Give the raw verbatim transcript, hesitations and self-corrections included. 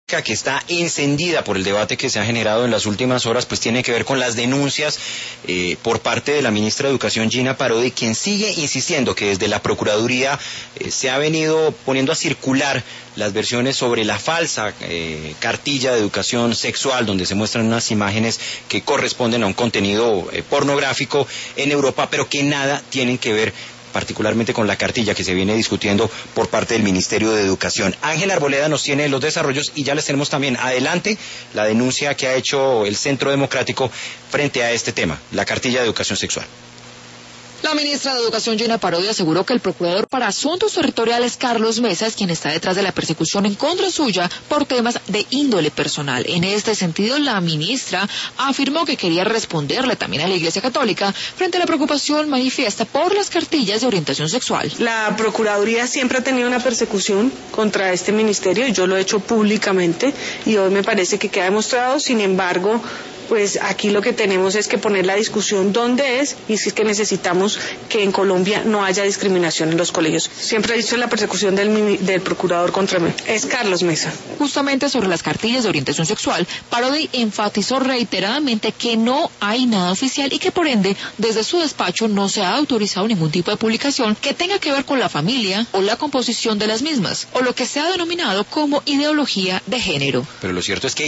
que está encendida por el debate que se ha generado en las últimas horas, pues tiene que ver con las denuncias eh, por parte de la ministra de Educación, Gina Parodi, quien sigue insistiendo que desde la Procuraduría eh, se ha venido poniendo a circular las versiones sobre la falsa eh, cartilla de educación sexual, donde se muestran unas imágenes que corresponden a un contenido eh, pornográfico en Europa, pero que nada tienen que ver particularmente con la cartilla que se viene discutiendo por parte del Ministerio de Educación. Ángel Arboleda nos tiene los desarrollos y ya les tenemos también adelante la denuncia que ha hecho el Centro Democrático frente a este tema, la cartilla de educación sexual. La ministra de Educación, Gina Parodi, aseguró que el procurador para Asuntos Territoriales, Carlos Mesa, es quien está detrás de la persecución en contra suya por temas de índole personal. En este sentido, la ministra afirmó que quería responderle también a la Iglesia Católica frente a la preocupación manifiesta por las cartillas de orientación sexual. La Procuraduría siempre ha tenido una persecución contra este ministerio, yo lo he hecho públicamente y hoy me parece que queda demostrado. Sin embargo, pues aquí lo que tenemos es que poner la discusión dónde es, y si es que necesitamos que en Colombia no haya discriminación en los colegios. Siempre he dicho la persecución del, del procurador contra mí. Es Carlos Mesa. Justamente sobre las cartillas de orientación sexual, Parodi enfatizó reiteradamente que no hay nada oficial y que por ende, desde su despacho no se ha autorizado ningún tipo de publicación que tenga que ver con la familia o la composición de las mismas, o lo que se ha denominado como ideología de género. Pero lo cierto es que